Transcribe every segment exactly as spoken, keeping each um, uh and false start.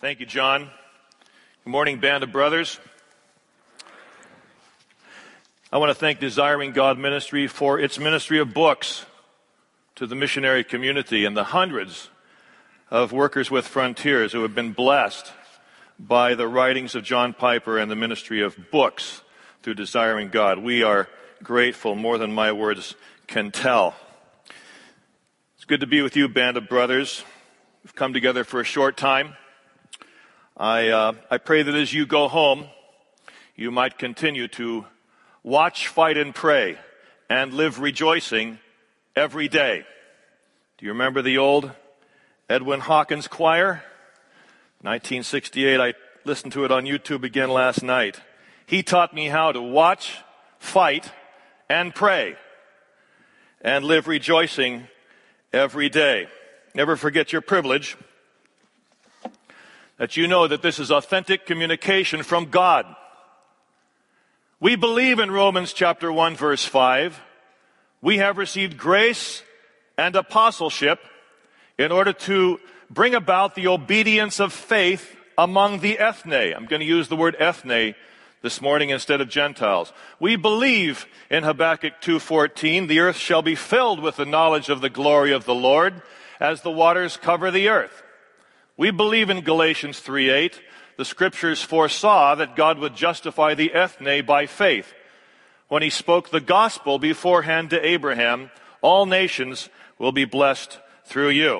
Thank you, John. Good morning, Band of Brothers. I want to thank Desiring God Ministry for its ministry of books to the missionary community and the hundreds of workers with Frontiers who have been blessed by the writings of John Piper and the ministry of books through Desiring God. We are grateful more than my words can tell. It's good to be with you, Band of Brothers. We've come together for a short time. I, uh, I pray that as you go home, you might continue to watch, fight, and pray, and live rejoicing every day. Do you remember the old Edwin Hawkins choir? nineteen sixty-eight, I listened to it on YouTube again last night. He taught me how to watch, fight, and pray, and live rejoicing every day. Never forget your privilege, that you know that this is authentic communication from God. We believe in Romans chapter one, verse five. We have received grace and apostleship in order to bring about the obedience of faith among the ethne. I'm going to use the word ethne this morning instead of Gentiles. We believe in Habakkuk two fourteen, the earth shall be filled with the knowledge of the glory of the Lord as the waters cover the earth. We believe in Galatians three eight. The scriptures foresaw that God would justify the ethne by faith. When he spoke the gospel beforehand to Abraham, all nations will be blessed through you.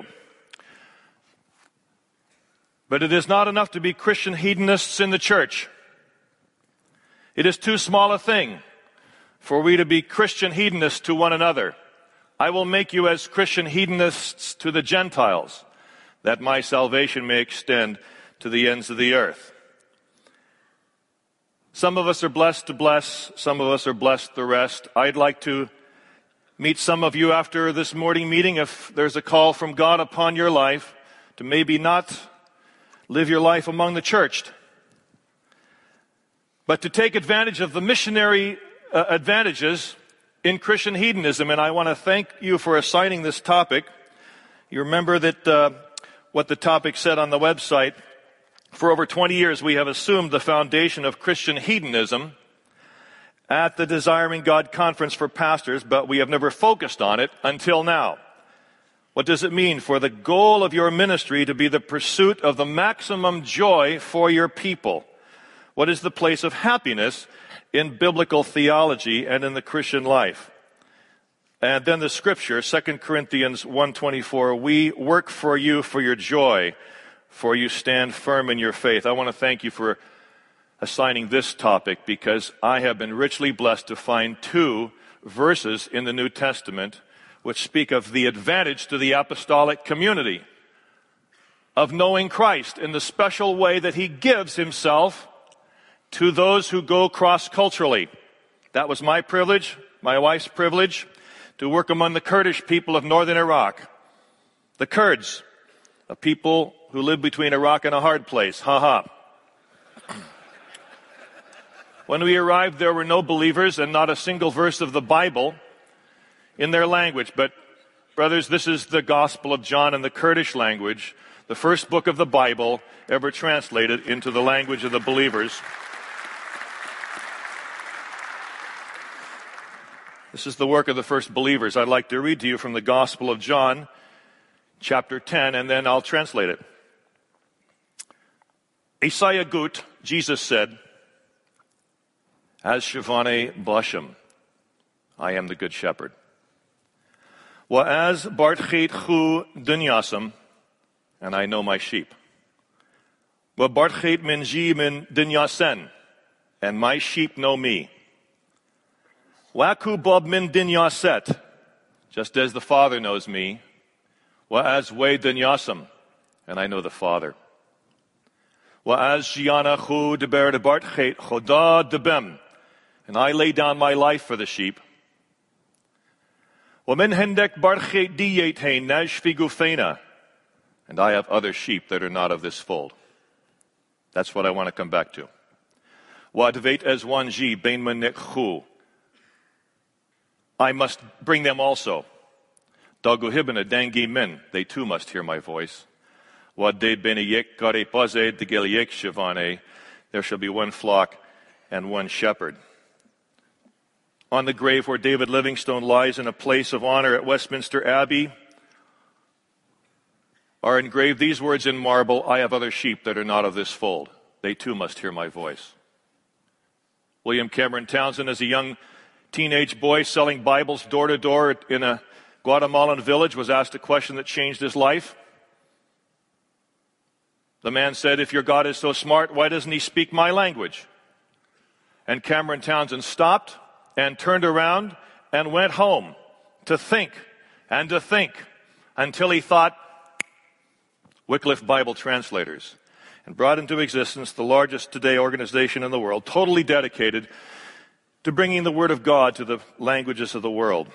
But it is not enough to be Christian hedonists in the church. It is too small a thing for we to be Christian hedonists to one another. I will make you as Christian hedonists to the Gentiles, that my salvation may extend to the ends of the earth. Some of us are blessed to bless, some of us are blessed the rest. I'd like to meet some of you after this morning meeting if there's a call from God upon your life to maybe not live your life among the churched, but to take advantage of the missionary uh, advantages in Christian hedonism. And I want to thank you for assigning this topic. You remember that uh, what the topic said on the website. For over twenty years, we have assumed the foundation of Christian hedonism at the Desiring God Conference for Pastors, but we have never focused on it until now. What does it mean for the goal of your ministry to be the pursuit of the maximum joy for your people? What is the place of happiness in biblical theology and in the Christian life? And then the scripture, Second Corinthians one twenty-four, we work for you for your joy, for you stand firm in your faith. I want to thank you for assigning this topic because I have been richly blessed to find two verses in the New Testament which speak of the advantage to the apostolic community of knowing Christ in the special way that he gives himself to those who go cross-culturally. That was my privilege, my wife's privilege, to work among the Kurdish people of northern Iraq. The Kurds, a people who live between Iraq and a hard place. Ha ha. When we arrived, there were no believers and not a single verse of the Bible in their language. But, brothers, this is the Gospel of John in the Kurdish language, the first book of the Bible ever translated into the language of the believers. This is the work of the first believers. I'd like to read to you from the Gospel of John, chapter ten, and then I'll translate it. Isaiah Gut, Jesus said, as Shivane Bashem, I am the good shepherd. Wa as Bartchet Chu Dunyasam, and I know my sheep. Wa Bartchet Minji Min Dunyasen, and my sheep know me. Waku Bob Min Dunyaset, just as the Father knows me. Wa as We Dunyasam, and I know the Father. Wa as Giana Chu Deber de Bartchet Choda Debem, and I lay down my life for the sheep. Wamin hendek barchet diet hein nash figufena, and I have other sheep that are not of this fold. That's what I want to come back to. Wadvet as one ji bein manek chu. I must bring them also. Daguhibana dangi min, they too must hear my voice. Wad de beneyek gare pazed de geliek shivane. There shall be one flock and one shepherd. On the grave where David Livingstone lies in a place of honor at Westminster Abbey are engraved these words in marble, I have other sheep that are not of this fold. They too must hear my voice. William Cameron Townsend, as a young teenage boy selling Bibles door to door in a Guatemalan village, was asked a question that changed his life. The man said, if your God is so smart, why doesn't he speak my language? And Cameron Townsend stopped and turned around and went home to think and to think until he thought Wycliffe Bible Translators, and brought into existence the largest today organization in the world, totally dedicated to bringing the Word of God to the languages of the world.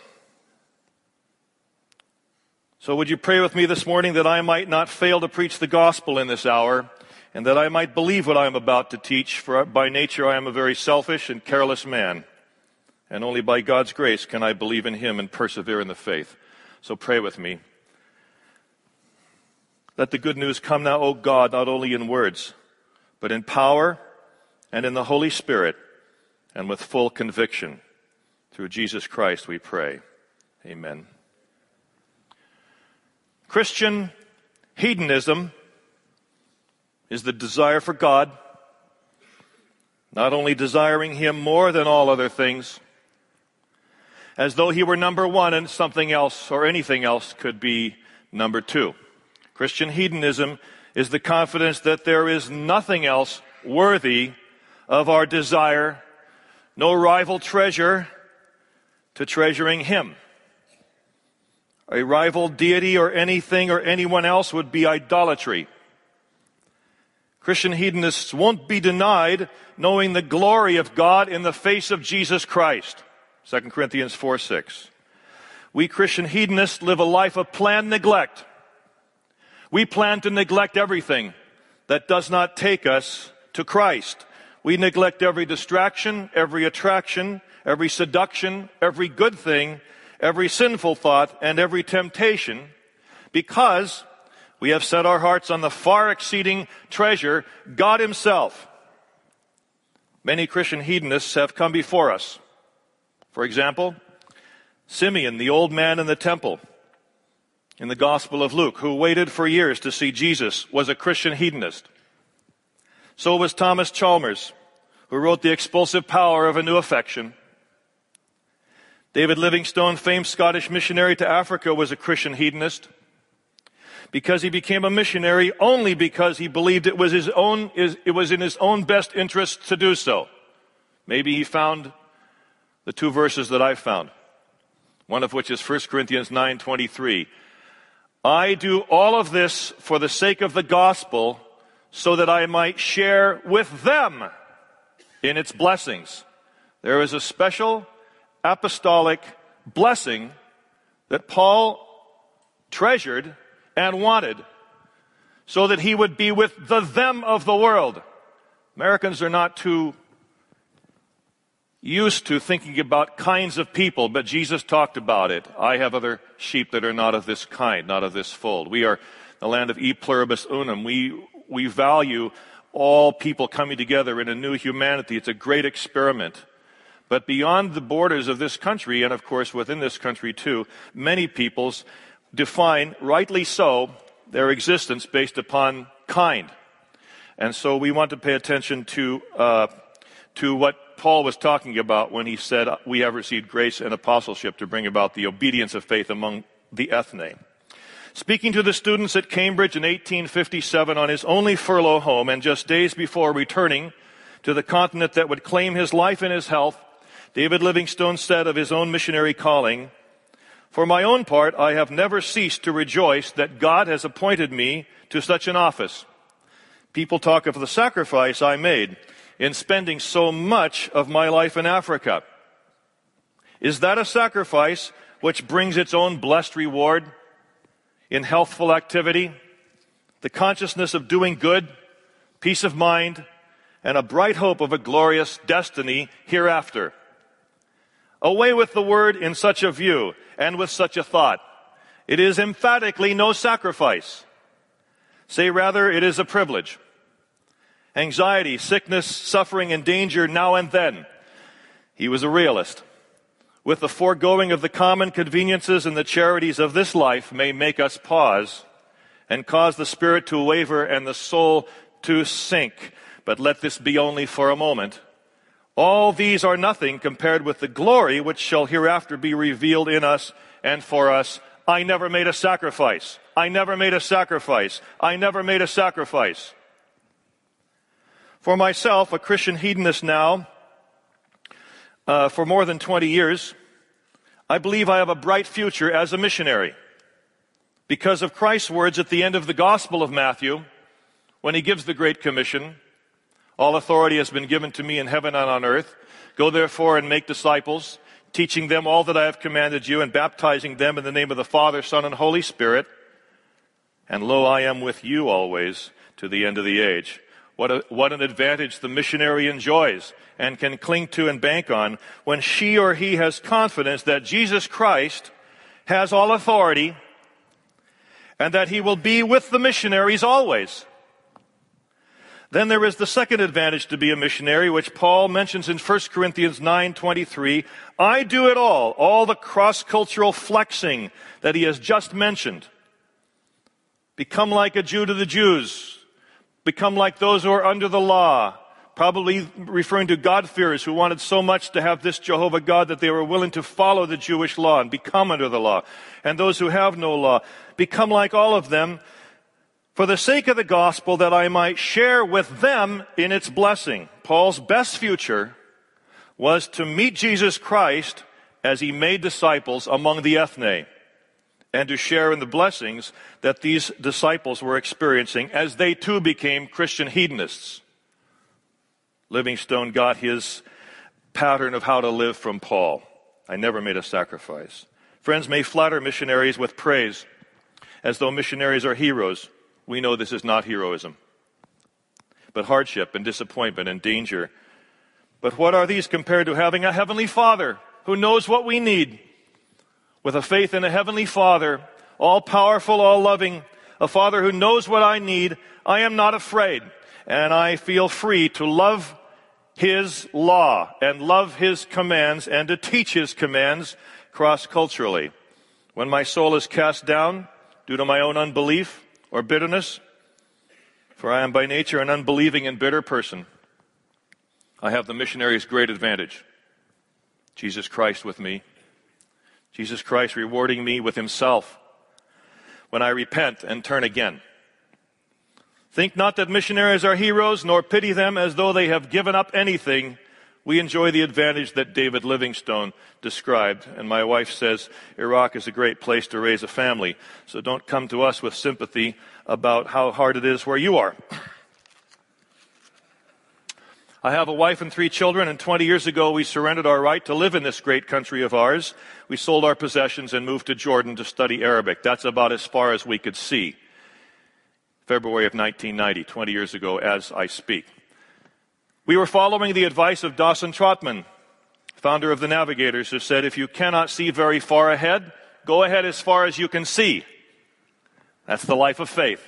So would you pray with me this morning that I might not fail to preach the gospel in this hour, and that I might believe what I am about to teach, for by nature I am a very selfish and careless man, and only by God's grace can I believe in Him and persevere in the faith. So pray with me. Let the good news come now, O God, not only in words, but in power and in the Holy Spirit, and with full conviction. Through Jesus Christ we pray. Amen. Christian hedonism is the desire for God, not only desiring Him more than all other things, as though He were number one and something else or anything else could be number two. Christian hedonism is the confidence that there is nothing else worthy of our desire, no rival treasure to treasuring Him. A rival deity or anything or anyone else would be idolatry. Christian hedonists won't be denied knowing the glory of God in the face of Jesus Christ. Second Corinthians four six. We Christian hedonists live a life of planned neglect. We plan to neglect everything that does not take us to Christ. We neglect every distraction, every attraction, every seduction, every good thing, every sinful thought, and every temptation, because we have set our hearts on the far exceeding treasure, God Himself. Many Christian hedonists have come before us. For example, Simeon, the old man in the temple, in the Gospel of Luke, who waited for years to see Jesus, was a Christian hedonist. So was Thomas Chalmers, who wrote The Expulsive Power of a New Affection. David Livingstone, famed Scottish missionary to Africa, was a Christian hedonist because he became a missionary only because he believed it was his own, it was in his own best interest to do so. Maybe he found the two verses that I found, one of which is First Corinthians nine twenty-three. I do all of this for the sake of the gospel so that I might share with them in its blessings. There is a special apostolic blessing that Paul treasured and wanted so that he would be with the them of the world. Americans are not too used to thinking about kinds of people, but Jesus talked about it. I have other sheep that are not of this kind, not of this fold. We are the land of e pluribus unum. We, we value all people coming together in a new humanity. It's a great experiment. But beyond the borders of this country, and of course within this country too, many peoples define, rightly so, their existence based upon kind. And so we want to pay attention to uh, to what Paul was talking about when he said, we have received grace and apostleship to bring about the obedience of faith among the ethne. Speaking to the students at Cambridge in eighteen fifty-seven on his only furlough home, and just days before returning to the continent that would claim his life and his health, David Livingstone said of his own missionary calling, "For my own part, I have never ceased to rejoice that God has appointed me to such an office. People talk of the sacrifice I made in spending so much of my life in Africa. Is that a sacrifice which brings its own blessed reward in healthful activity, the consciousness of doing good, peace of mind, and a bright hope of a glorious destiny hereafter? Away with the word in such a view and with such a thought. It is emphatically no sacrifice. Say rather, it is a privilege. Anxiety, sickness, suffering, and danger now and then. He was a realist. With the foregoing of the common conveniences and the charities of this life may make us pause and cause the spirit to waver and the soul to sink. But let this be only for a moment. All these are nothing compared with the glory which shall hereafter be revealed in us and for us. I never made a sacrifice. I never made a sacrifice. I never made a sacrifice. For myself, a Christian hedonist now, uh, for more than twenty years, I believe I have a bright future as a missionary. Because of Christ's words at the end of the Gospel of Matthew, when he gives the Great Commission, all authority has been given to me in heaven and on earth. Go therefore and make disciples, teaching them all that I have commanded you, and baptizing them in the name of the Father, Son, and Holy Spirit. And lo, I am with you always to the end of the age. What, a, what an advantage the missionary enjoys and can cling to and bank on when she or he has confidence that Jesus Christ has all authority and that he will be with the missionaries always. Then there is the second advantage to be a missionary, which Paul mentions in First Corinthians nine twenty-three. I do it all, all the cross-cultural flexing that he has just mentioned. Become like a Jew to the Jews. Become like those who are under the law. Probably referring to God-fearers who wanted so much to have this Jehovah God that they were willing to follow the Jewish law and become under the law. And those who have no law, become like all of them for the sake of the gospel, that I might share with them in its blessing. Paul's best future was to meet Jesus Christ as he made disciples among the ethne, and to share in the blessings that these disciples were experiencing as they too became Christian hedonists. Livingstone got his pattern of how to live from Paul. I never made a sacrifice. Friends may flatter missionaries with praise, as though missionaries are heroes. We know this is not heroism, but hardship and disappointment and danger. But what are these compared to having a heavenly Father who knows what we need? With a faith in a heavenly Father, all-powerful, all-loving, a Father who knows what I need, I am not afraid, and I feel free to love his law and love his commands and to teach his commands cross-culturally. When my soul is cast down due to my own unbelief or bitterness, for I am by nature an unbelieving and bitter person, I have the missionary's great advantage. Jesus Christ with me. Jesus Christ rewarding me with himself when I repent and turn again. Think not that missionaries are heroes, nor pity them as though they have given up anything. We enjoy the advantage that David Livingstone described. And my wife says, Iraq is a great place to raise a family. So don't come to us with sympathy about how hard it is where you are. I have a wife and three children, and twenty years ago we surrendered our right to live in this great country of ours. We sold our possessions and moved to Jordan to study Arabic. That's about as far as we could see. February of nineteen ninety, twenty years ago as I speak. We were following the advice of Dawson Trotman, founder of the Navigators, who said, if you cannot see very far ahead, go ahead as far as you can see. That's the life of faith.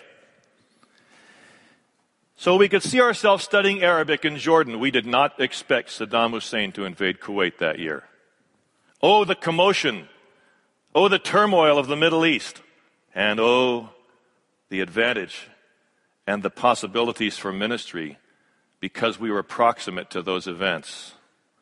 So we could see ourselves studying Arabic in Jordan. We did not expect Saddam Hussein to invade Kuwait that year. Oh, the commotion. Oh, the turmoil of the Middle East. And oh, the advantage and the possibilities for ministry because we were proximate to those events.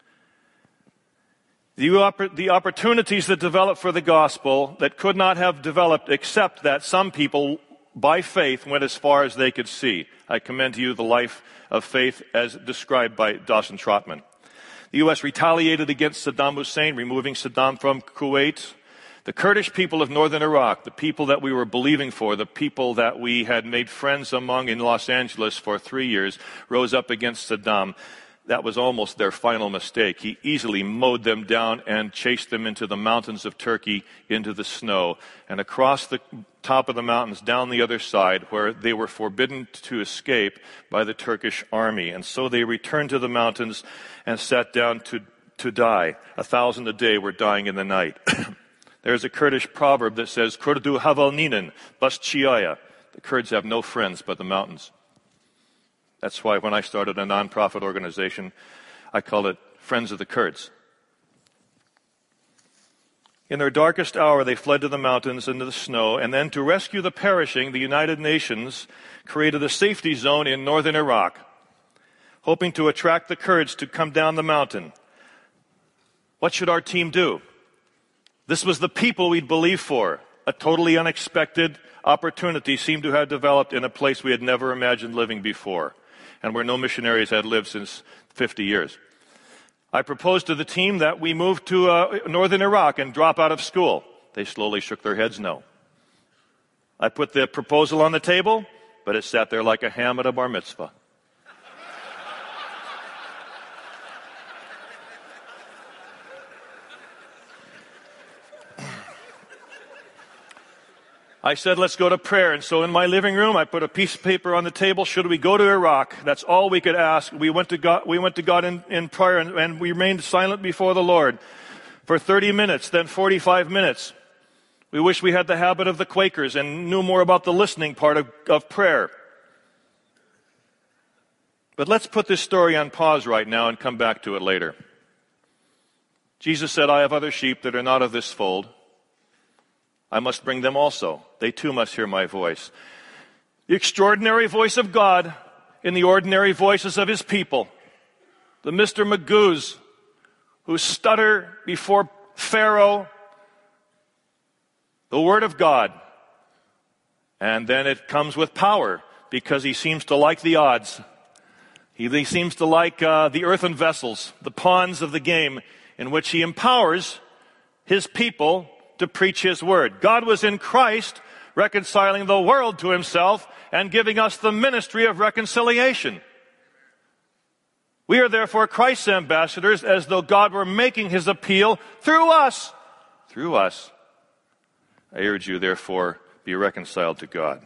The, oppor- the opportunities that developed for the gospel that could not have developed except that some people by faith went as far as they could see. I commend to you the life of faith as described by Dawson Trotman. The U S retaliated against Saddam Hussein, removing Saddam from Kuwait. The Kurdish people of northern Iraq, the people that we were believing for, the people that we had made friends among in Los Angeles for three years, rose up against Saddam. That was almost their final mistake. He easily mowed them down and chased them into the mountains of Turkey, into the snow, and across the top of the mountains, down the other side, where they were forbidden to escape by the Turkish army. And so they returned to the mountains and sat down to, to die. A thousand a day were dying in the night. There's a Kurdish proverb that says, Kurdu havalninen, bas chiaya. The Kurds have no friends but the mountains. That's why when I started a nonprofit organization, I called it Friends of the Kurds. In their darkest hour, they fled to the mountains into the snow, and then to rescue the perishing, the United Nations created a safety zone in northern Iraq, hoping to attract the Kurds to come down the mountain. What should our team do? This was the people we'd believed for. A totally unexpected opportunity seemed to have developed in a place we had never imagined living before, and where no missionaries had lived since fifty years. I proposed to the team that we move to uh, northern Iraq and drop out of school. They slowly shook their heads no. I put the proposal on the table, but it sat there like a ham at a bar mitzvah. I said, let's go to prayer. And so in my living room, I put a piece of paper on the table. Should we go to Iraq? That's all we could ask. We went to God, we went to God in, in prayer, and, and we remained silent before the Lord for thirty minutes, then forty-five minutes. We wish we had the habit of the Quakers and knew more about the listening part of, of prayer. But let's put this story on pause right now and come back to it later. Jesus said, I have other sheep that are not of this fold. I must bring them also. They too must hear my voice. The extraordinary voice of God in the ordinary voices of his people. The Mister Magoos who stutter before Pharaoh. The Word of God. And then it comes with power because he seems to like the odds. He, he seems to like uh, the earthen vessels, the pawns of the game in which he empowers his people to preach his word. God was in Christ reconciling the world to himself and giving us the ministry of reconciliation. We are therefore Christ's ambassadors, as though God were making his appeal through us. Through us. I urge you, therefore, be reconciled to God.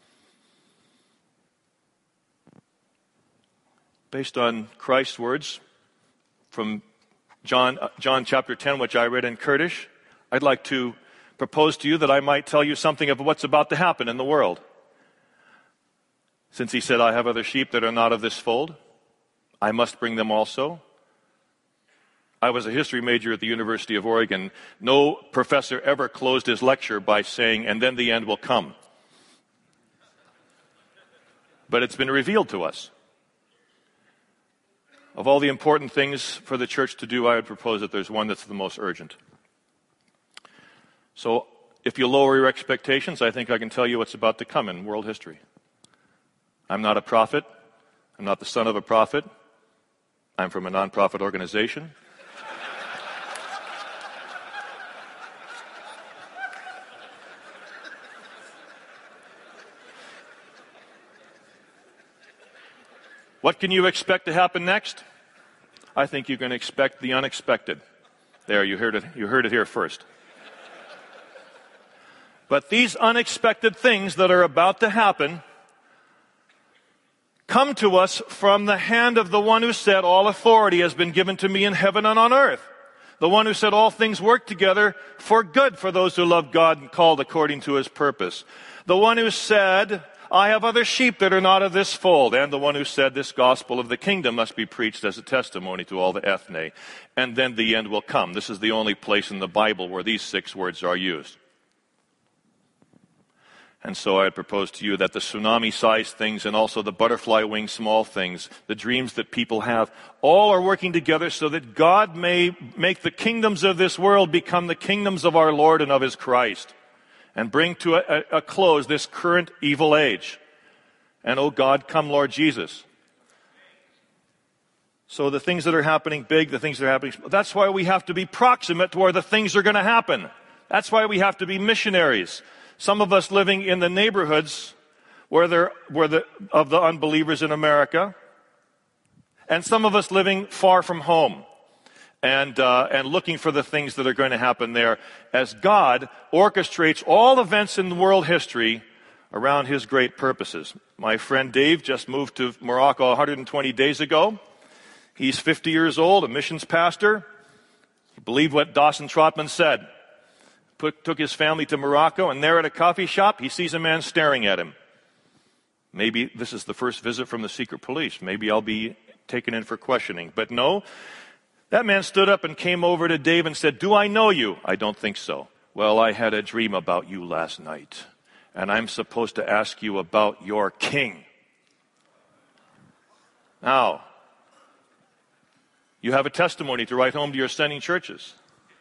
Based on Christ's words from John, uh, John chapter ten, which I read in Kurdish, I'd like to propose to you that I might tell you something of what's about to happen in the world. Since he said, I have other sheep that are not of this fold, I must bring them also. I was a history major at the University of Oregon. No professor ever closed his lecture by saying, and then the end will come. But it's been revealed to us. Of all the important things for the church to do, I would propose that there's one that's the most urgent. So if you lower your expectations, I think I can tell you what's about to come in world history. I'm not a prophet. I'm not the son of a prophet. I'm from a nonprofit organization. What can you expect to happen next? I think you can expect the unexpected. There, you heard it, you heard it here first. But these unexpected things that are about to happen come to us from the hand of the one who said, all authority has been given to me in heaven and on earth. The one who said all things work together for good for those who love God and called according to his purpose. The one who said, I have other sheep that are not of this fold. And the one who said this gospel of the kingdom must be preached as a testimony to all the ethne. And then the end will come. This is the only place in the Bible where these six words are used. And so I propose to you that the tsunami-sized things and also the butterfly-wing small things, the dreams that people have, all are working together so that God may make the kingdoms of this world become the kingdoms of our Lord and of his Christ, and bring to a, a close this current evil age. And, oh God, come Lord Jesus. So the things that are happening big, the things that are happening, that's why we have to be proximate to where the things are going to happen. That's why we have to be missionaries. Some of us living in the neighborhoods where there, where the, of the unbelievers in America, and some of us living far from home and, uh, and looking for the things that are going to happen there as God orchestrates all events in world history around his great purposes. My friend Dave just moved to Morocco one hundred twenty days ago. He's fifty years old, a missions pastor. He believed what Dawson Trotman said. Put, took his family to Morocco, and there at a coffee shop, he sees a man staring at him. Maybe this is the first visit from the secret police. Maybe I'll be taken in for questioning. But no, that man stood up and came over to Dave and said, "Do I know you?" "I don't think so." "Well, I had a dream about you last night, and I'm supposed to ask you about your king." Now, you have a testimony to write home to your sending churches.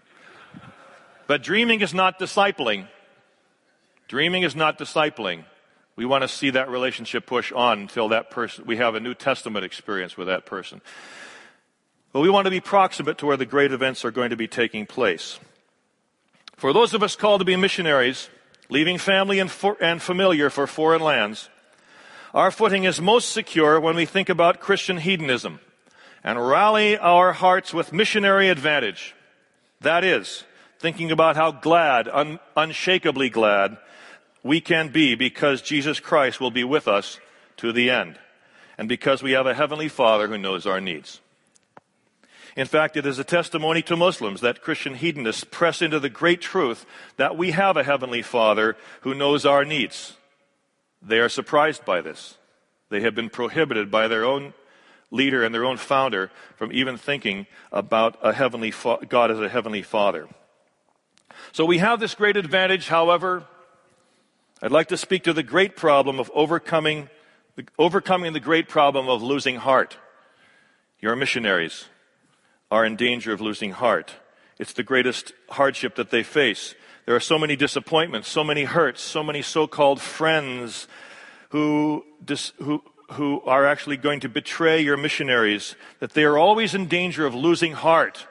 But dreaming is not discipling. Dreaming is not discipling. We want to see that relationship push on until that person, we have a New Testament experience with that person. But we want to be proximate to where the great events are going to be taking place. For those of us called to be missionaries, leaving family and, for, and familiar for foreign lands, our footing is most secure when we think about Christian hedonism and rally our hearts with missionary advantage. That is, thinking about how glad, un, unshakably glad, we can be because Jesus Christ will be with us to the end, and because we have a Heavenly Father who knows our needs. In fact, it is a testimony to Muslims that Christian hedonists press into the great truth that we have a Heavenly Father who knows our needs. They are surprised by this. They have been prohibited by their own leader and their own founder from even thinking about a heavenly fa- God as a Heavenly Father. So we have this great advantage. However, I'd like to speak to the great problem of overcoming, overcoming the great problem of losing heart. Your missionaries are in danger of losing heart. It's the greatest hardship that they face. There are so many disappointments, so many hurts, so many so-called friends who, dis, who, who are actually going to betray your missionaries, that they are always in danger of losing heart.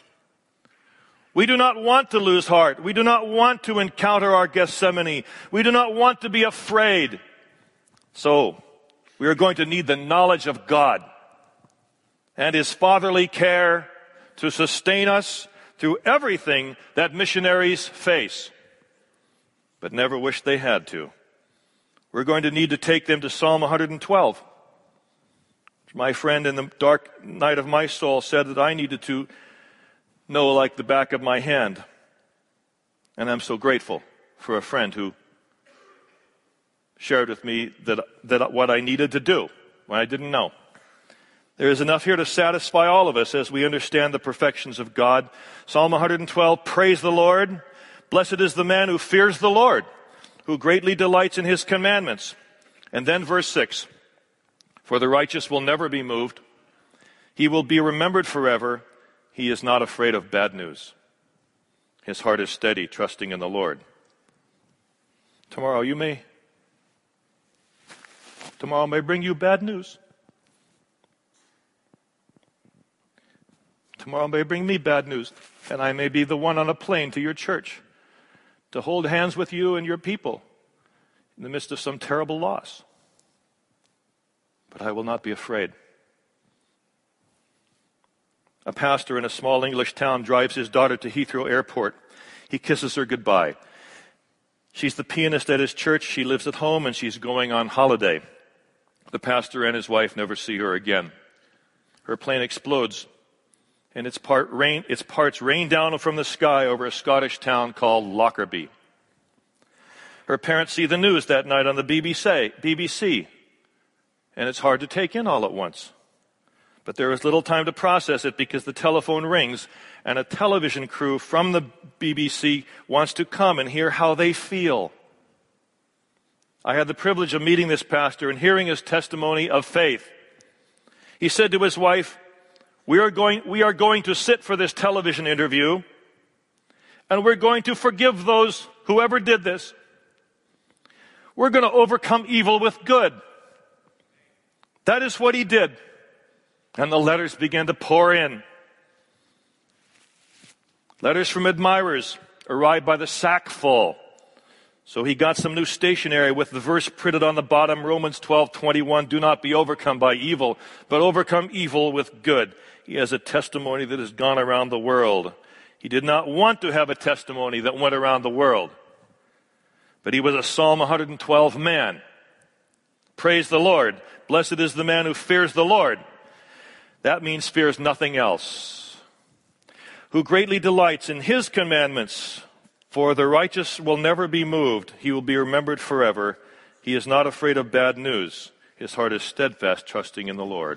We do not want to lose heart. We do not want to encounter our Gethsemane. We do not want to be afraid. So, we are going to need the knowledge of God and His fatherly care to sustain us through everything that missionaries face, but never wish they had to. We're going to need to take them to Psalm one hundred twelve. My friend in the dark night of my soul said that I needed to know like the back of my hand. And I'm so grateful for a friend who shared with me that, that what I needed to do when I didn't know. There is enough here to satisfy all of us as we understand the perfections of God. Psalm one hundred twelve, praise the Lord. Blessed is the man who fears the Lord, who greatly delights in His commandments. And then verse six, for the righteous will never be moved. He will be remembered forever. He is not afraid of bad news. His heart is steady, trusting in the Lord. Tomorrow you may, tomorrow may bring you bad news. Tomorrow may bring me bad news, and I may be the one on a plane to your church to hold hands with you and your people in the midst of some terrible loss. But I will not be afraid. A pastor in a small English town drives his daughter to Heathrow Airport. He kisses her goodbye. She's the pianist at his church. She lives at home, and she's going on holiday. The pastor and his wife never see her again. Her plane explodes, and its, part rain, its parts rain down from the sky over a Scottish town called Lockerbie. Her parents see the news that night on the B B C, B B C, and it's hard to take in all at once. But there is little time to process it because the telephone rings and a television crew from the B B C wants to come and hear how they feel. I had the privilege of meeting this pastor and hearing his testimony of faith. He said to his wife, we are going, we are going to sit for this television interview, and we're going to forgive those, whoever did this. We're going to overcome evil with good. That is what he did. And the letters began to pour in. Letters from admirers arrived by the sackful. So he got some new stationery with the verse printed on the bottom, Romans twelve twenty-one, do not be overcome by evil, but overcome evil with good. He has a testimony that has gone around the world. He did not want to have a testimony that went around the world. But he was a Psalm one hundred twelve man. Praise the Lord. Blessed is the man who fears the Lord. That means fears nothing else. Who greatly delights in His commandments. For the righteous will never be moved. He will be remembered forever. He is not afraid of bad news. His heart is steadfast, trusting in the Lord.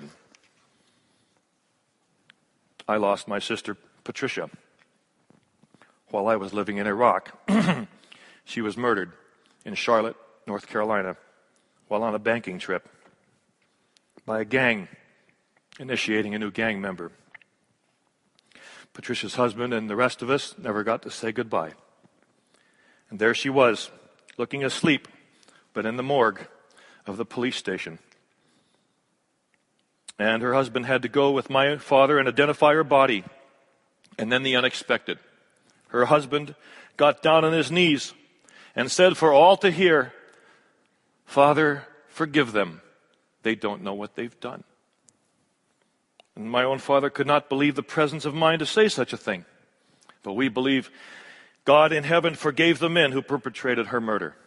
I lost my sister, Patricia, while I was living in Iraq. She was murdered in Charlotte, North Carolina, while on a banking trip by a gang initiating a new gang member. Patricia's husband and the rest of us never got to say goodbye. And there she was, looking asleep, but in the morgue of the police station. And her husband had to go with my father and identify her body. And then the unexpected. Her husband got down on his knees and said for all to hear, "Father, forgive them. They don't know what they've done." And my own father could not believe the presence of mind to say such a thing. But we believe God in heaven forgave the men who perpetrated her murder.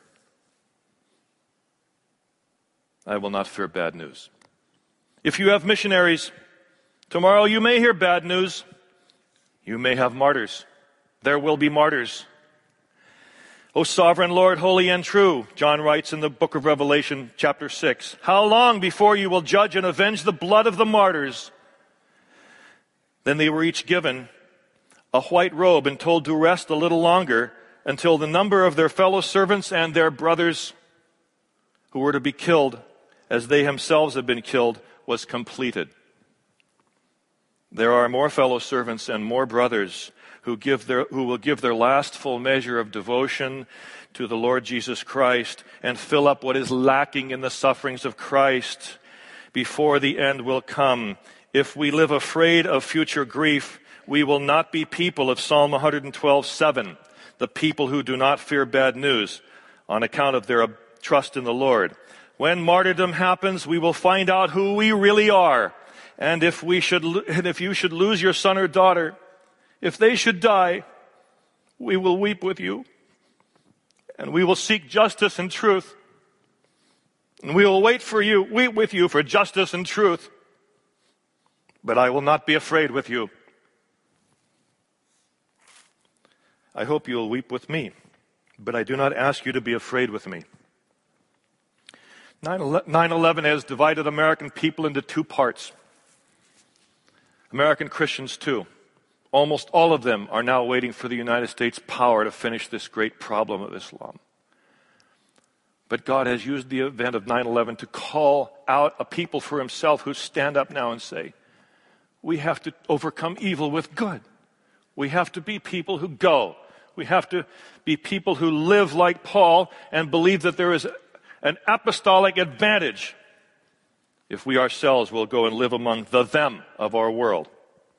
I will not fear bad news. If you have missionaries, tomorrow you may hear bad news. You may have martyrs. There will be martyrs. O sovereign Lord, holy and true, John writes in the book of Revelation, chapter six, how long before you will judge and avenge the blood of the martyrs? Then they were each given a white robe and told to rest a little longer until the number of their fellow servants and their brothers who were to be killed as they themselves had been killed was completed. There are more fellow servants and more brothers who give their who will give their last full measure of devotion to the Lord Jesus Christ and fill up what is lacking in the sufferings of Christ before the end will come. If we live afraid of future grief, we will not be people of Psalm one twelve seven, the people who do not fear bad news on account of their trust in the Lord. When martyrdom happens, we will find out who we really are. And if we should, and if you should lose your son or daughter, if they should die, we will weep with you. And we will seek justice and truth. And we will wait for you, weep with you for justice and truth. But I will not be afraid with you. I hope you will weep with me, but I do not ask you to be afraid with me. nine eleven has divided American people into two parts. American Christians, too. Almost all of them are now waiting for the United States power to finish this great problem of Islam. But God has used the event of nine eleven to call out a people for himself who stand up now and say, we have to overcome evil with good. We have to be people who go. We have to be people who live like Paul and believe that there is an apostolic advantage if we ourselves will go and live among the them of our world.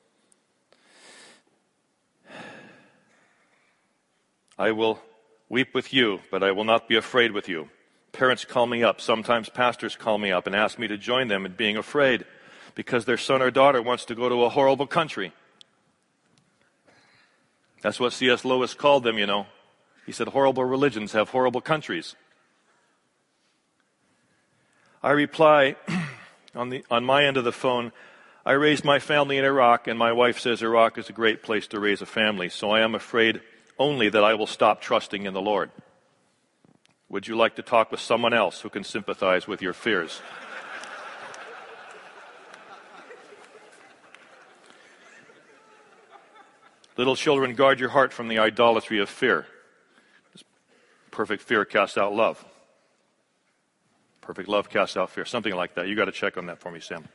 I will weep with you, but I will not be afraid with you. Parents call me up. Sometimes pastors call me up and ask me to join them in being afraid because their son or daughter wants to go to a horrible country. That's what C S Lewis called them, you know. He said horrible religions have horrible countries. I reply on the on my end of the phone, I raised my family in Iraq, and my wife says Iraq is a great place to raise a family, so I am afraid only that I will stop trusting in the Lord. Would you like to talk with someone else who can sympathize with your fears? Little children, guard your heart from the idolatry of fear. Perfect fear casts out love. Perfect love casts out fear. Something like that. You got to check on that for me, Sam.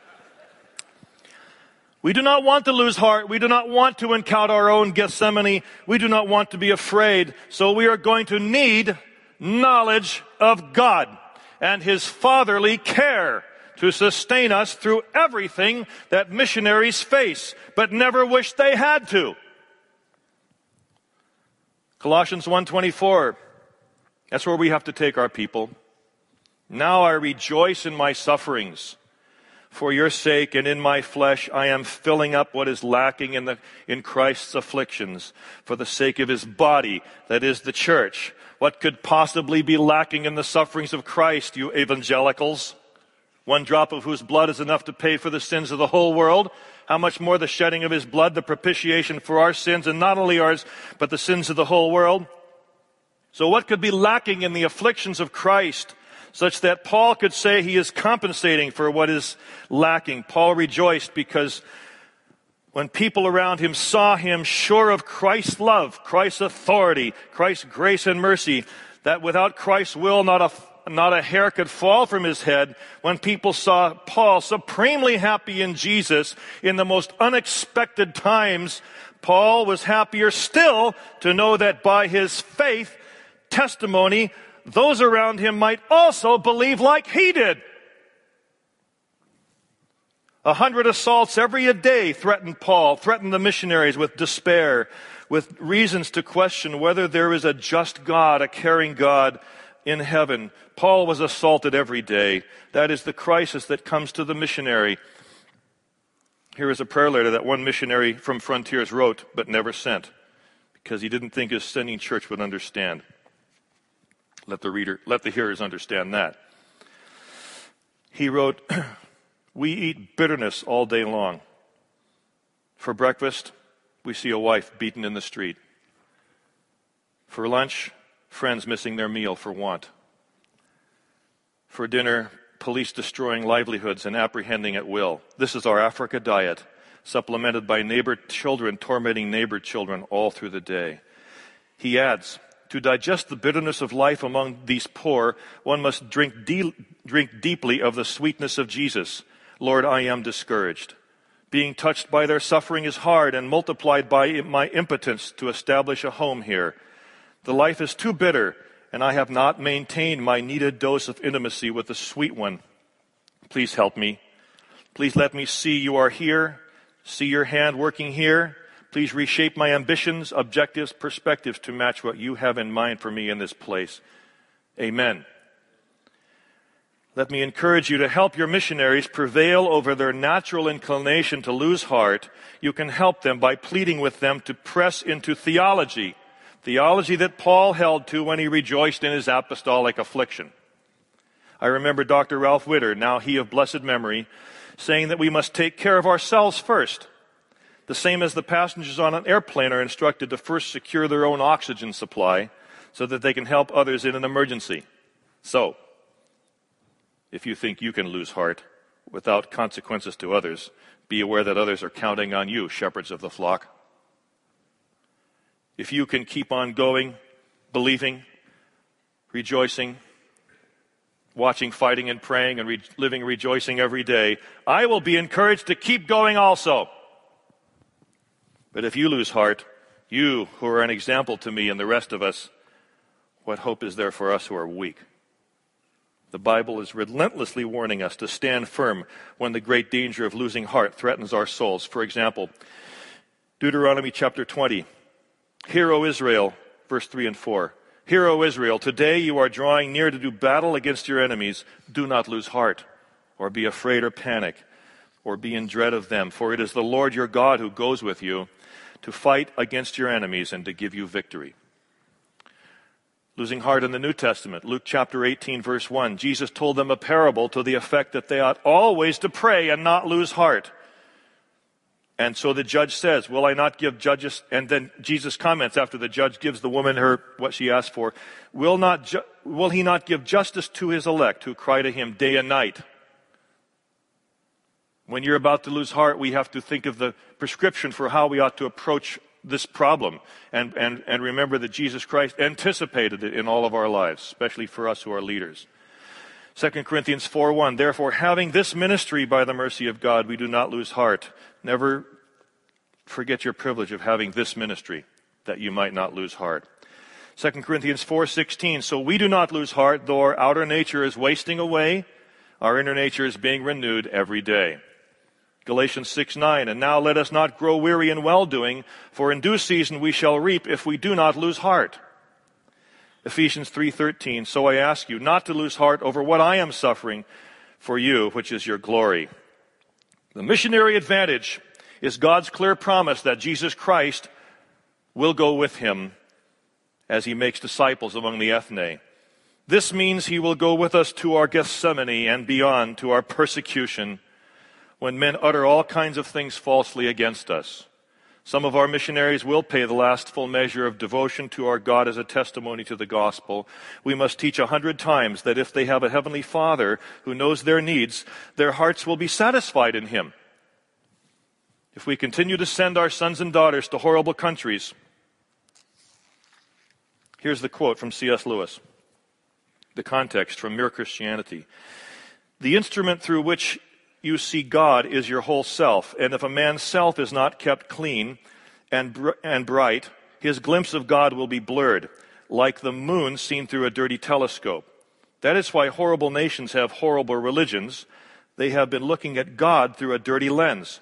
We do not want to lose heart. We do not want to encounter our own Gethsemane. We do not want to be afraid. So we are going to need knowledge of God and his fatherly care to sustain us through everything that missionaries face, but never wish they had to. Colossians one twenty-four, that's where we have to take our people. Now I rejoice in my sufferings. For your sake and in my flesh I am filling up what is lacking in the in Christ's afflictions for the sake of his body, that is the church. What could possibly be lacking in the sufferings of Christ, you evangelicals? One drop of whose blood is enough to pay for the sins of the whole world. How much more the shedding of his blood, the propitiation for our sins, and not only ours, but the sins of the whole world? So what could be lacking in the afflictions of Christ such that Paul could say he is compensating for what is lacking? Paul rejoiced because when people around him saw him sure of Christ's love, Christ's authority, Christ's grace and mercy, that without Christ's will not a not a hair could fall from his head, when people saw Paul supremely happy in Jesus in the most unexpected times, Paul was happier still to know that by his faith testimony, those around him might also believe like he did. A hundred assaults every a day threatened Paul, threatened the missionaries with despair, with reasons to question whether there is a just God, a caring God in heaven. Paul was assaulted every day. That is the crisis that comes to the missionary. Here is a prayer letter that one missionary from Frontiers wrote but never sent because he didn't think his sending church would understand. Let the reader, let the hearers understand that. He wrote, "We eat bitterness all day long. For breakfast, we see a wife beaten in the street. For lunch, friends missing their meal for want. For dinner, police destroying livelihoods and apprehending at will. This is our Africa diet, supplemented by neighbor children tormenting neighbor children all through the day." He adds, "To digest the bitterness of life among these poor, one must drink, de- drink deeply of the sweetness of Jesus. Lord, I am discouraged. Being touched by their suffering is hard and multiplied by my impotence to establish a home here. The life is too bitter, and I have not maintained my needed dose of intimacy with the sweet one. Please help me. Please let me see you are here, see your hand working here. Please reshape my ambitions, objectives, perspectives to match what you have in mind for me in this place. Amen." Let me encourage you to help your missionaries prevail over their natural inclination to lose heart. You can help them by pleading with them to press into theology. Theology that Paul held to when he rejoiced in his apostolic affliction. I remember Doctor Ralph Witter, now he of blessed memory, saying that we must take care of ourselves first. The same as the passengers on an airplane are instructed to first secure their own oxygen supply so that they can help others in an emergency. So, if you think you can lose heart without consequences to others, be aware that others are counting on you, shepherds of the flock. If you can keep on going, believing, rejoicing, watching, fighting, and praying, and re- living rejoicing every day, I will be encouraged to keep going also. But if you lose heart, you who are an example to me and the rest of us, what hope is there for us who are weak? The Bible is relentlessly warning us to stand firm when the great danger of losing heart threatens our souls. For example, Deuteronomy chapter twenty. "Hear, O Israel," verse three and four. "Hear, O Israel, today you are drawing near to do battle against your enemies. Do not lose heart, or be afraid or panic, or be in dread of them. For it is the Lord your God who goes with you to fight against your enemies and to give you victory." Losing heart in the New Testament, Luke chapter eighteen, verse one. Jesus told them a parable to the effect that they ought always to pray and not lose heart. And so the judge says, "Will I not give judges?" And then Jesus comments after the judge gives the woman her what she asked for. Will not ju- will he not give justice to his elect who cry to him day and night? When you're about to lose heart, we have to think of the prescription for how we ought to approach this problem. And, and, and remember that Jesus Christ anticipated it in all of our lives, especially for us who are leaders. Second Corinthians four one, "Therefore, having this ministry by the mercy of God, we do not lose heart." Never forget your privilege of having this ministry, that you might not lose heart. Second Corinthians four sixteen, "So we do not lose heart, though our outer nature is wasting away, our inner nature is being renewed every day." Galatians six nine, "And now let us not grow weary in well-doing, for in due season we shall reap if we do not lose heart." Ephesians three thirteen, "So I ask you not to lose heart over what I am suffering for you, which is your glory." The missionary advantage is God's clear promise that Jesus Christ will go with him as he makes disciples among the ethne. This means he will go with us to our Gethsemane and beyond, to our persecution, when men utter all kinds of things falsely against us. Some of our missionaries will pay the last full measure of devotion to our God as a testimony to the gospel. We must teach a hundred times that if they have a heavenly Father who knows their needs, their hearts will be satisfied in Him. If we continue to send our sons and daughters to horrible countries, here's the quote from C S Lewis, the context from Mere Christianity. The instrument through which you see God is your whole self, and if a man's self is not kept clean and, br- and bright, his glimpse of God will be blurred, like the moon seen through a dirty telescope. That is why horrible nations have horrible religions. They have been looking at God through a dirty lens.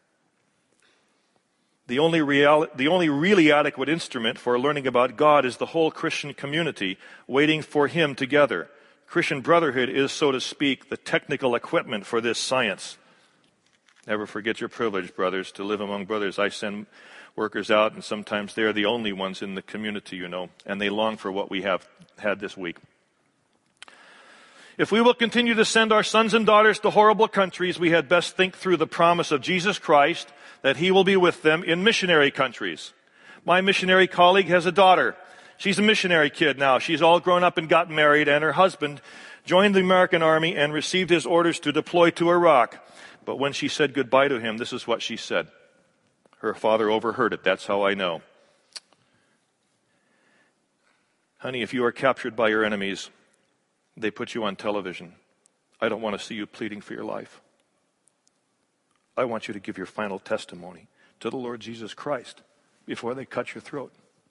The only, real, the only really adequate instrument for learning about God is the whole Christian community waiting for Him together. Christian brotherhood is, so to speak, the technical equipment for this science. Never forget your privilege, brothers, to live among brothers. I send workers out, and sometimes they're the only ones in the community, you know, and they long for what we have had this week. If we will continue to send our sons and daughters to horrible countries, we had best think through the promise of Jesus Christ that He will be with them in missionary countries. My missionary colleague has a daughter. She's a missionary kid now. She's all grown up and got married, and her husband joined the American Army and received his orders to deploy to Iraq. But when she said goodbye to him, this is what she said. Her father overheard it. That's how I know. Honey, if you are captured by your enemies, they put you on television. I don't want to see you pleading for your life. I want you to give your final testimony to the Lord Jesus Christ before they cut your throat.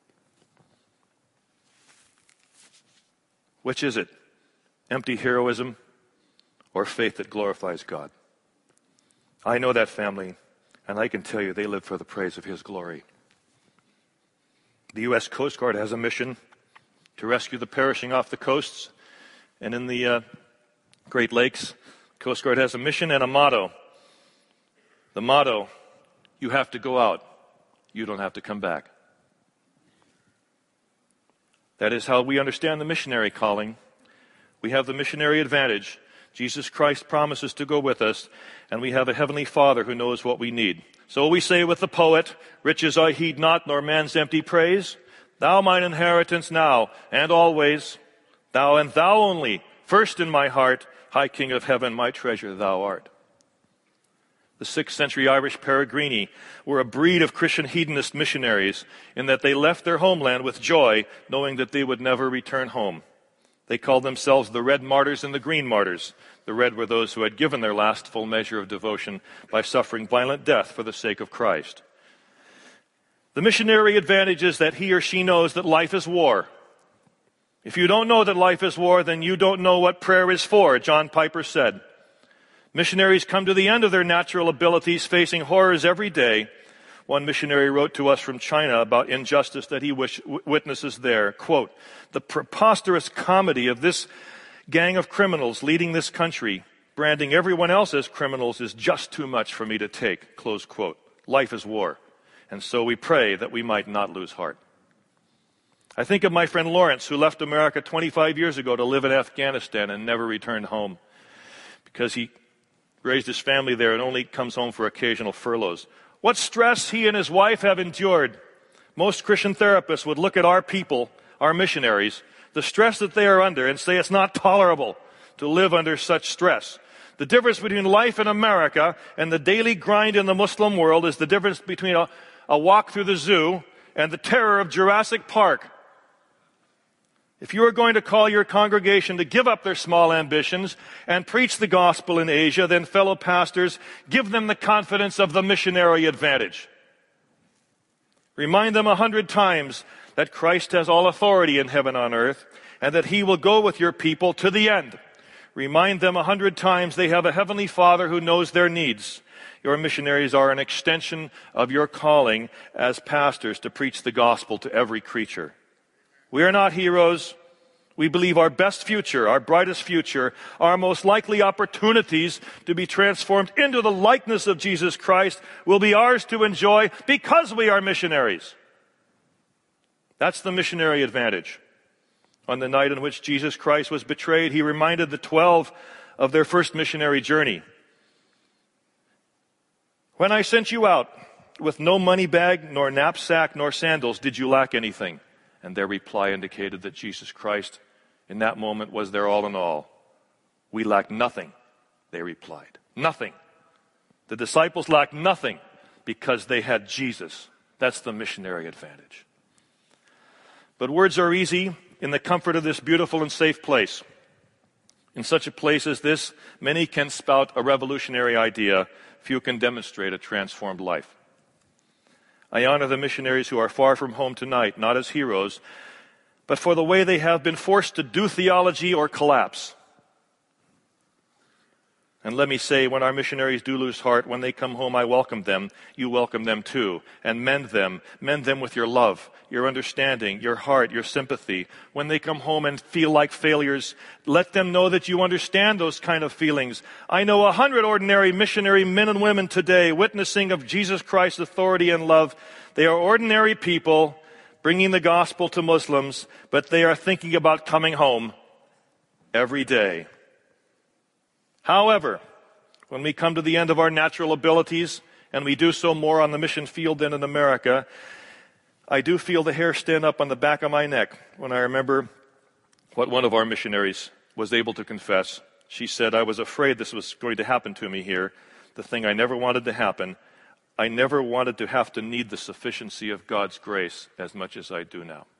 Which is it? Empty heroism or faith that glorifies God? I know that family, and I can tell you they live for the praise of His glory. The U S Coast Guard has a mission to rescue the perishing off the coasts and in the uh, Great Lakes. Coast Guard has a mission and a motto. The motto, you have to go out, you don't have to come back. That is how we understand the missionary calling. We have the missionary advantage. Jesus Christ promises to go with us, and we have a heavenly Father who knows what we need. So we say with the poet, riches I heed not, nor man's empty praise. Thou mine inheritance now and always. Thou and thou only, first in my heart, high King of heaven, my treasure thou art. The sixth century Irish Peregrini were a breed of Christian hedonist missionaries in that they left their homeland with joy, knowing that they would never return home. They called themselves the Red Martyrs and the Green Martyrs. The red were those who had given their last full measure of devotion by suffering violent death for the sake of Christ. The missionary advantage is that he or she knows that life is war. If you don't know that life is war, then you don't know what prayer is for, John Piper said. Missionaries come to the end of their natural abilities, facing horrors every day. One missionary wrote to us from China about injustice that he wish, w- witnesses there. Quote, the preposterous comedy of this gang of criminals leading this country, branding everyone else as criminals, is just too much for me to take. Close quote. Life is war. And so we pray that we might not lose heart. I think of my friend Lawrence, who left America twenty-five years ago to live in Afghanistan and never returned home because he raised his family there and only comes home for occasional furloughs. What stress he and his wife have endured. Most Christian therapists would look at our people, our missionaries, the stress that they are under, and say it's not tolerable to live under such stress. The difference between life in America and the daily grind in the Muslim world is the difference between a, a walk through the zoo and the terror of Jurassic Park. If you are going to call your congregation to give up their small ambitions and preach the gospel in Asia, then fellow pastors, give them the confidence of the missionary advantage. Remind them a hundred times that Christ has all authority in heaven and on earth, and that He will go with your people to the end. Remind them a hundred times they have a heavenly Father who knows their needs. Your missionaries are an extension of your calling as pastors to preach the gospel to every creature. We are not heroes. We believe our best future, our brightest future, our most likely opportunities to be transformed into the likeness of Jesus Christ will be ours to enjoy because we are missionaries. That's the missionary advantage. On the night in which Jesus Christ was betrayed, He reminded the twelve of their first missionary journey. When I sent you out, with no money bag, nor knapsack, nor sandals, did you lack anything? And their reply indicated that Jesus Christ, in that moment, was their all in all. We lack nothing, they replied. Nothing. The disciples lacked nothing because they had Jesus. That's the missionary advantage. But words are easy in the comfort of this beautiful and safe place. In such a place as this, many can spout a revolutionary idea. Few can demonstrate a transformed life. I honor the missionaries who are far from home tonight, not as heroes, but for the way they have been forced to do theology or collapse. And let me say, when our missionaries do lose heart, when they come home, I welcome them. You welcome them too. And mend them. Mend them with your love, your understanding, your heart, your sympathy. When they come home and feel like failures, let them know that you understand those kind of feelings. I know a hundred ordinary missionary men and women today witnessing of Jesus Christ's authority and love. They are ordinary people bringing the gospel to Muslims, but they are thinking about coming home every day. However, when we come to the end of our natural abilities, and we do so more on the mission field than in America, I do feel the hair stand up on the back of my neck when I remember what one of our missionaries was able to confess. She said, I was afraid this was going to happen to me here, the thing I never wanted to happen. I never wanted to have to need the sufficiency of God's grace as much as I do now.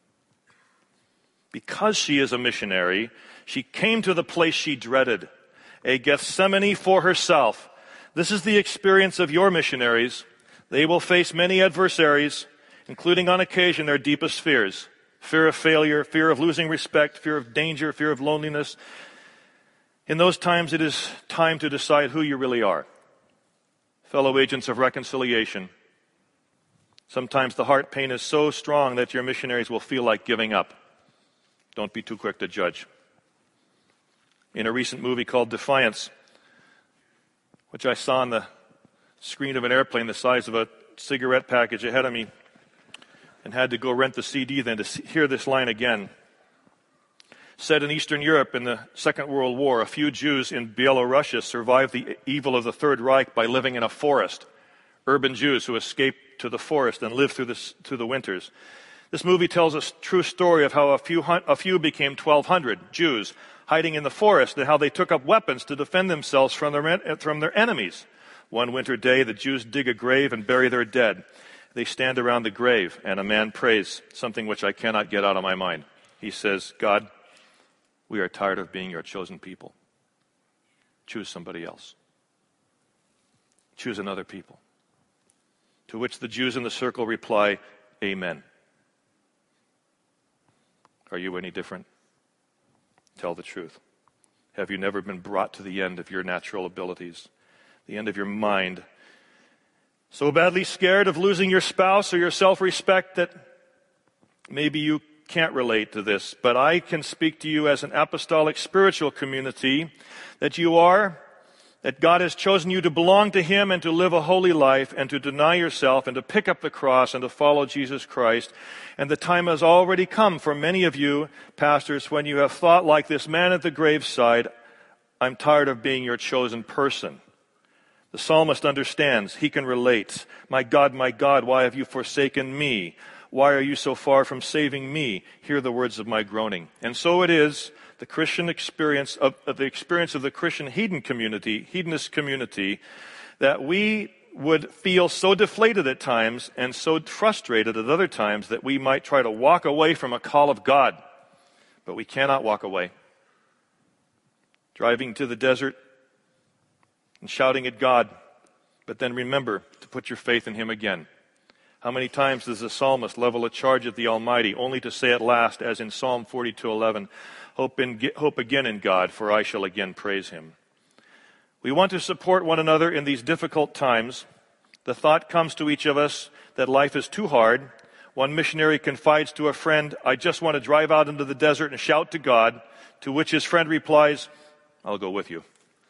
Because she is a missionary, she came to the place she dreaded, a Gethsemane for herself. This is the experience of your missionaries. They will face many adversaries, including on occasion their deepest fears. Fear of failure, fear of losing respect, fear of danger, fear of loneliness. In those times, it is time to decide who you really are. Fellow agents of reconciliation. Sometimes the heart pain is so strong that your missionaries will feel like giving up. Don't be too quick to judge. In a recent movie called Defiance, which I saw on the screen of an airplane the size of a cigarette package ahead of me, and had to go rent the C D then to see, hear this line again. Set in Eastern Europe in the Second World War, a few Jews in Belarus survived the evil of the Third Reich by living in a forest. Urban Jews who escaped to the forest and lived through, this, through the winters. This movie tells a true story of how a few, a few became twelve hundred Jews hiding in the forest, and how they took up weapons to defend themselves from their, from their enemies. One winter day, the Jews dig a grave and bury their dead. They stand around the grave, and a man prays, something which I cannot get out of my mind. He says, God, we are tired of being your chosen people. Choose somebody else. Choose another people. To which the Jews in the circle reply, Amen. Are you any different? Tell the truth. Have you never been brought to the end of your natural abilities, the end of your mind, so badly scared of losing your spouse or your self-respect that maybe you can't relate to this, but I can speak to you as an apostolic spiritual community that you are, that God has chosen you to belong to Him and to live a holy life and to deny yourself and to pick up the cross and to follow Jesus Christ. And the time has already come for many of you, pastors, when you have thought like this man at the graveside, I'm tired of being your chosen person. The psalmist understands. He can relate. My God, my God, why have you forsaken me? Why are you so far from saving me? Hear the words of my groaning. And so it is the Christian experience of, of the experience of the Christian hedon community, hedonist community, that we would feel so deflated at times and so frustrated at other times that we might try to walk away from a call of God. But we cannot walk away. Driving to the desert and shouting at God, but then remember to put your faith in Him again. How many times does the psalmist level a charge at the Almighty, only to say at last, as in Psalm forty-two eleven, hope, in, hope again in God, for I shall again praise Him. We want to support one another in these difficult times. The thought comes to each of us that life is too hard. One missionary confides to a friend, I just want to drive out into the desert and shout to God, to which his friend replies, I'll go with you.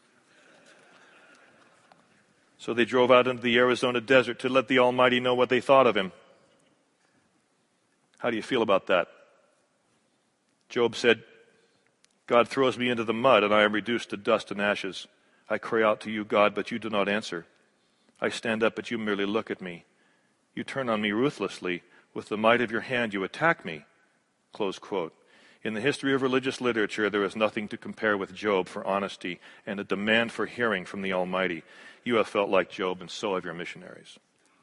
So they drove out into the Arizona desert to let the Almighty know what they thought of Him. How do you feel about that? Job said, God throws me into the mud and I am reduced to dust and ashes. I cry out to you, God, but you do not answer. I stand up, but you merely look at me. You turn on me ruthlessly. With the might of your hand, you attack me." Close quote. In the history of religious literature, there is nothing to compare with Job for honesty and a demand for hearing from the Almighty. You have felt like Job, and so have your missionaries.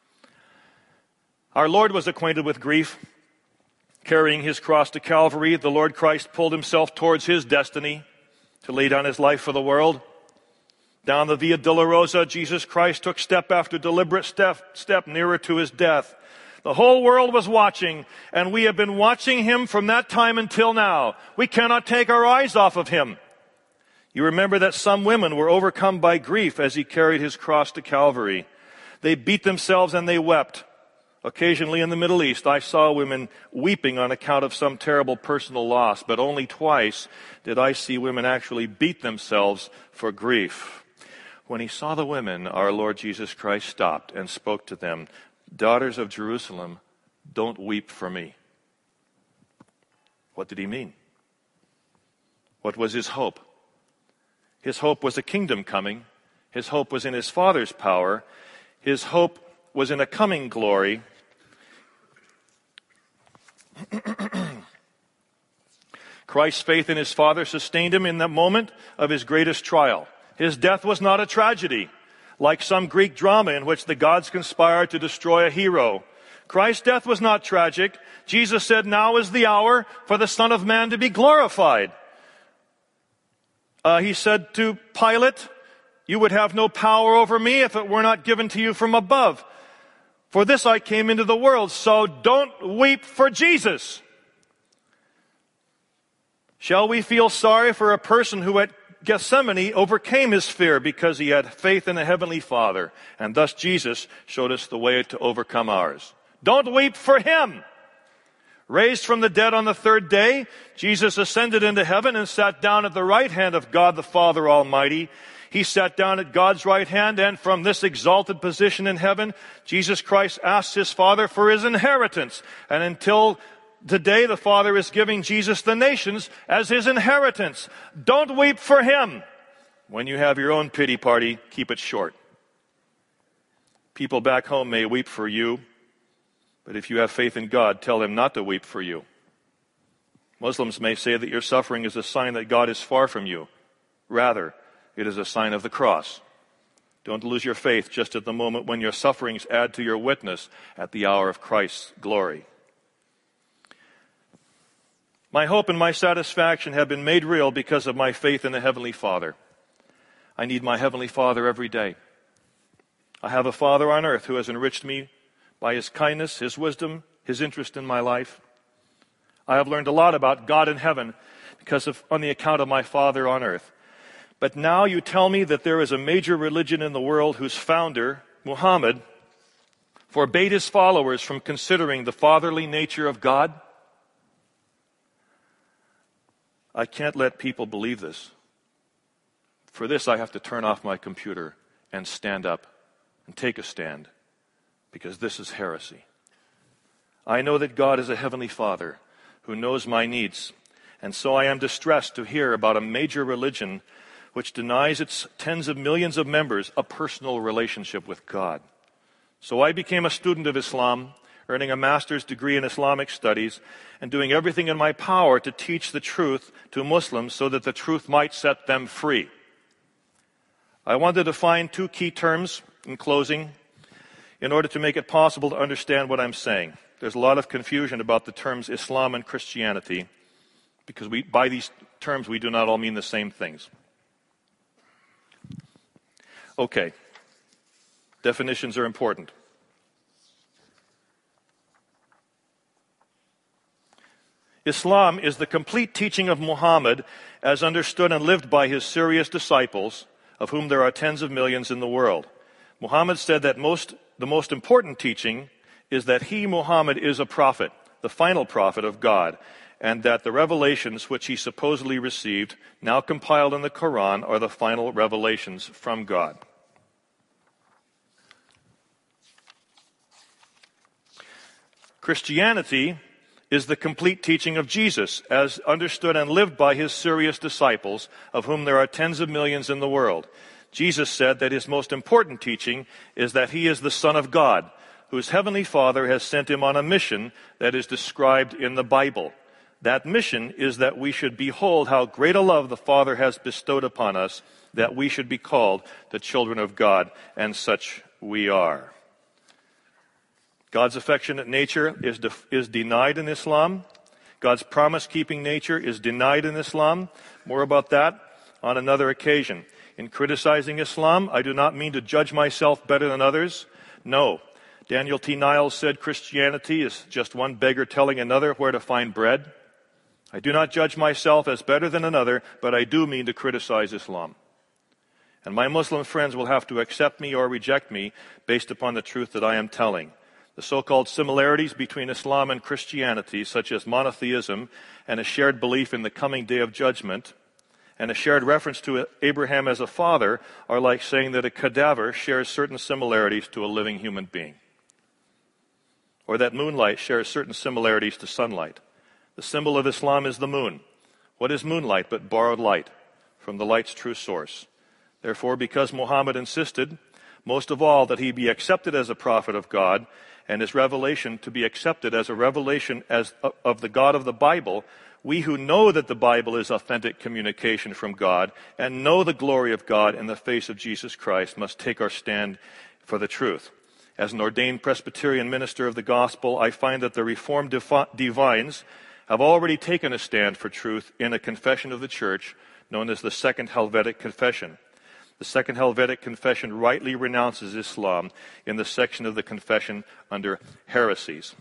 Our Lord was acquainted with grief. Carrying his cross to Calvary, the Lord Christ pulled himself towards his destiny to lay down his life for the world. Down the Via Dolorosa, Jesus Christ took step after deliberate step, step nearer to his death. The whole world was watching, and we have been watching him from that time until now. We cannot take our eyes off of him. You remember that some women were overcome by grief as he carried his cross to Calvary. They beat themselves and they wept. Occasionally in the Middle East, I saw women weeping on account of some terrible personal loss, but only twice did I see women actually beat themselves for grief. When he saw the women, our Lord Jesus Christ stopped and spoke to them, "Daughters of Jerusalem, don't weep for me." What did he mean? What was his hope? His hope was a kingdom coming. His hope was in his Father's power. His hope was in a coming glory. Christ's faith in his Father sustained him in the moment of his greatest trial. His death was not a tragedy, like some Greek drama in which the gods conspire to destroy a hero. Christ's death was not tragic. Jesus said, "Now is the hour for the Son of Man to be glorified." Uh, he said to Pilate, "You would have no power over me if it were not given to you from above. For this I came into the world." So don't weep for Jesus. Shall we feel sorry for a person who at Gethsemane overcame his fear because he had faith in a heavenly Father, and thus Jesus showed us the way to overcome ours? Don't weep for him. Raised from the dead on the third day, Jesus ascended into heaven and sat down at the right hand of God the Father Almighty. He sat down at God's right hand, and from this exalted position in heaven, Jesus Christ asked his Father for his inheritance. And until today, the Father is giving Jesus the nations as his inheritance. Don't weep for him. When you have your own pity party, keep it short. People back home may weep for you, but if you have faith in God, tell them not to weep for you. Muslims may say that your suffering is a sign that God is far from you. Rather, it is a sign of the cross. Don't lose your faith just at the moment when your sufferings add to your witness at the hour of Christ's glory. My hope and my satisfaction have been made real because of my faith in the Heavenly Father. I need my Heavenly Father every day. I have a Father on earth who has enriched me by his kindness, his wisdom, his interest in my life. I have learned a lot about God in heaven because of, on the account of my Father on earth. But now you tell me that there is a major religion in the world whose founder, Muhammad, forbade his followers from considering the fatherly nature of God? I can't let people believe this. For this, I have to turn off my computer and stand up and take a stand, because this is heresy. I know that God is a heavenly Father who knows my needs, and so I am distressed to hear about a major religion which denies its tens of millions of members a personal relationship with God. So I became a student of Islam, earning a master's degree in Islamic studies, and doing everything in my power to teach the truth to Muslims so that the truth might set them free. I want to define two key terms in closing in order to make it possible to understand what I'm saying. There's a lot of confusion about the terms Islam and Christianity, because we, by these terms we do not all mean the same things. Okay, definitions are important. Islam is the complete teaching of Muhammad as understood and lived by his serious disciples, of whom there are tens of millions in the world. Muhammad said that most, the most important teaching is that he, Muhammad, is a prophet, the final prophet of God, and that the revelations which he supposedly received, now compiled in the Quran, are the final revelations from God. Christianity is the complete teaching of Jesus, as understood and lived by his serious disciples, of whom there are tens of millions in the world. Jesus said that his most important teaching is that he is the Son of God, whose heavenly Father has sent him on a mission that is described in the Bible. That mission is that we should behold how great a love the Father has bestowed upon us, that we should be called the children of God, and such we are. God's affectionate nature is, de- is denied in Islam. God's promise-keeping nature is denied in Islam. More about that on another occasion. In criticizing Islam, I do not mean to judge myself better than others. No. Daniel T. Niles said Christianity is just one beggar telling another where to find bread. I do not judge myself as better than another, but I do mean to criticize Islam. And my Muslim friends will have to accept me or reject me based upon the truth that I am telling. The so-called similarities between Islam and Christianity, such as monotheism and a shared belief in the coming day of judgment, and a shared reference to Abraham as a father, are like saying that a cadaver shares certain similarities to a living human being, or that moonlight shares certain similarities to sunlight. The symbol of Islam is the moon. What is moonlight but borrowed light from the light's true source? Therefore, because Muhammad insisted, most of all, that he be accepted as a prophet of God, and his revelation to be accepted as a revelation as of the God of the Bible, we who know that the Bible is authentic communication from God and know the glory of God in the face of Jesus Christ must take our stand for the truth. As an ordained Presbyterian minister of the gospel, I find that the Reformed defi- divines have already taken a stand for truth in a confession of the church known as the Second Helvetic Confession. The Second Helvetic Confession rightly renounces Islam in the section of the confession under heresies.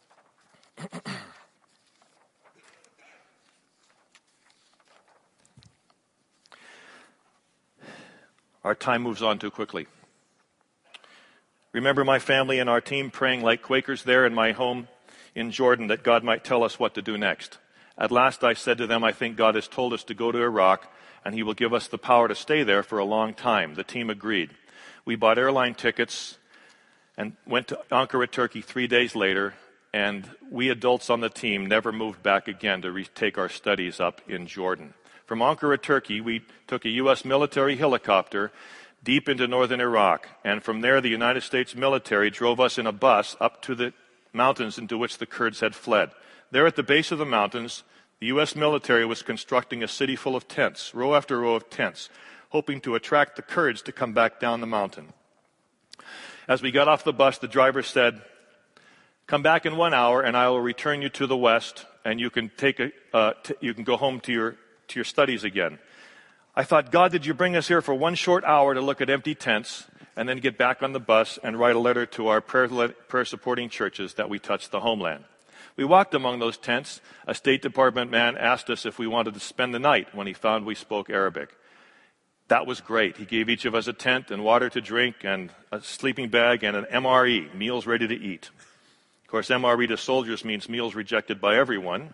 Our time moves on too quickly. Remember my family and our team praying like Quakers there in my home in Jordan that God might tell us what to do next. At last I said to them, I think God has told us to go to Iraq, and he will give us the power to stay there for a long time. The team agreed. We bought airline tickets and went to Ankara, Turkey three days later, and we adults on the team never moved back again to retake our studies up in Jordan. From Ankara, Turkey, we took a U S military helicopter deep into northern Iraq, and from there the United States military drove us in a bus up to the mountains into which the Kurds had fled. There at the base of the mountains, the U S military was constructing a city full of tents, row after row of tents, hoping to attract the Kurds to come back down the mountain. As we got off the bus, the driver said, come back in one hour and I will return you to the west, and you can take a, uh, t- you can go home to your, to your studies again. I thought, God, did you bring us here for one short hour to look at empty tents and then get back on the bus and write a letter to our prayer, prayer supporting churches that we touched the homeland? We walked among those tents. A State Department man asked us if we wanted to spend the night when he found we spoke Arabic. That was great. He gave each of us a tent and water to drink and a sleeping bag and an M R E, meals ready to eat. Of course, M R E to soldiers means meals rejected by everyone.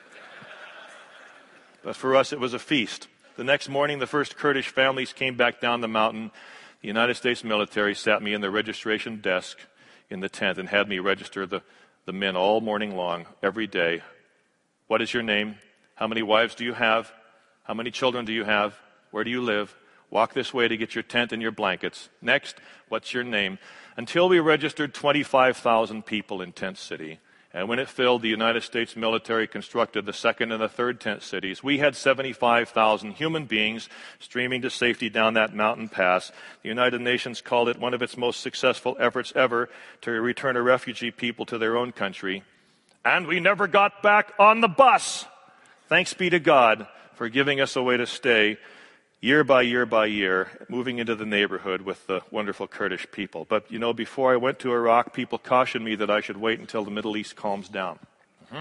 But for us, it was a feast. The next morning, the first Kurdish families came back down the mountain. The United States military sat me in the registration desk in the tent and had me register the the men all morning long, every day. What is your name? How many wives do you have? How many children do you have? Where do you live? Walk this way to get your tent and your blankets. Next, what's your name? Until we registered twenty-five thousand people in Tent City. And when it filled, the United States military constructed the second and the third tent cities. We had seventy-five thousand human beings streaming to safety down that mountain pass. The United Nations called it one of its most successful efforts ever to return a refugee people to their own country. And we never got back on the bus. Thanks be to God for giving us a way to stay year by year by year, moving into the neighborhood with the wonderful Kurdish people. But, you know, before I went to Iraq, people cautioned me that I should wait until the Middle East calms down. Mm-hmm.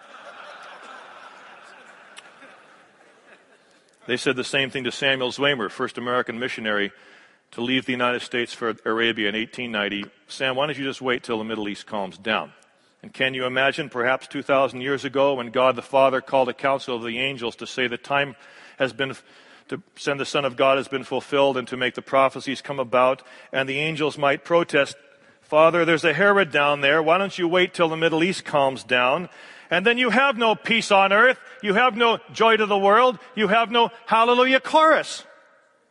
They said the same thing to Samuel Zwemer, first American missionary to leave the United States for Arabia in eighteen ninety. Sam, why don't you just wait till the Middle East calms down? And can you imagine, perhaps two thousand years ago, when God the Father called a council of the angels to say the time has been to send the Son of God has been fulfilled and to make the prophecies come about, and the angels might protest, Father, there's a Herod down there. Why don't you wait till the Middle East calms down? And then you have no peace on earth. You have no joy to the world. You have no hallelujah chorus.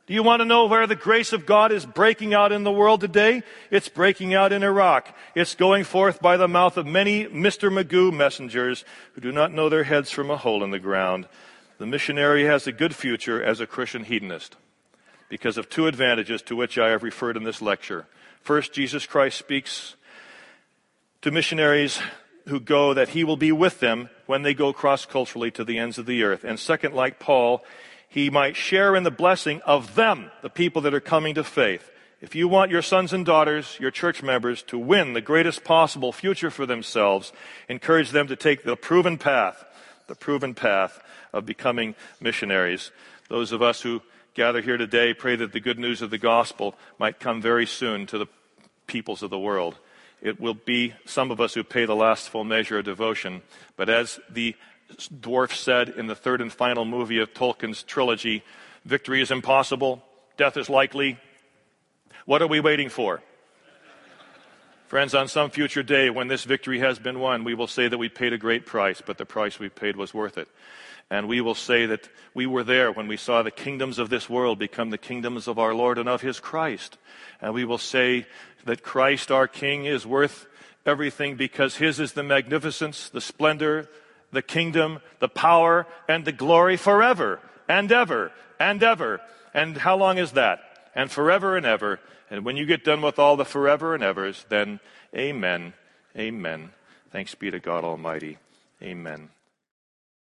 Do you want to know where the grace of God is breaking out in the world today? It's breaking out in Iraq. It's going forth by the mouth of many Mister Magoo messengers who do not know their heads from a hole in the ground. The missionary has a good future as a Christian hedonist because of two advantages to which I have referred in this lecture. First, Jesus Christ speaks to missionaries who go that he will be with them when they go cross-culturally to the ends of the earth. And second, like Paul, he might share in the blessing of them, the people that are coming to faith. If you want your sons and daughters, your church members, to win the greatest possible future for themselves, encourage them to take the proven path, the proven path of becoming missionaries. Those of us who gather here today pray that the good news of the gospel might come very soon to the peoples of the world. It will be some of us who pay the last full measure of devotion, but as the dwarf said in the third and final movie of Tolkien's trilogy, victory is impossible, death is likely. What are we waiting for? Friends, on some future day when this victory has been won, we will say that we paid a great price, but the price we paid was worth it. And we will say that we were there when we saw the kingdoms of this world become the kingdoms of our Lord and of his Christ. And we will say that Christ, our King, is worth everything because his is the magnificence, the splendor, the kingdom, the power, and the glory forever and ever and ever. And how long is that? And forever and ever. And when you get done with all the forever and evers, then amen, amen. Thanks be to God Almighty. Amen.